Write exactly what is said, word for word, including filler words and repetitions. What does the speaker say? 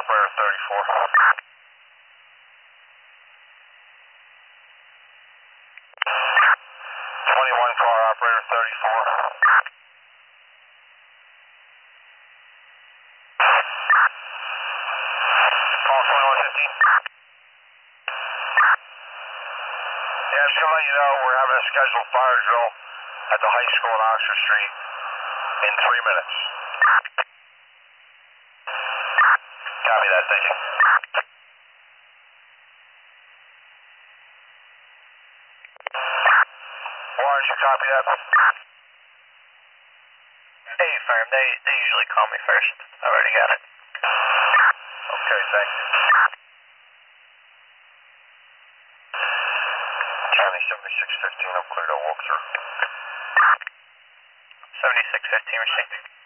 Operator thirty-four. twenty-one car, operator thirty-four. Call twenty-one fifteen. Yeah, just to let you know, we're having a scheduled fire drill at the high school on Oxford Street in three minutes. Copy that, thank you. Warren, you copy that? Hey, firm. They they usually call me first. I already got it. Okay, thank you. County seventy-six fifteen, I'm clear to walk through. seventy-six fifteen received.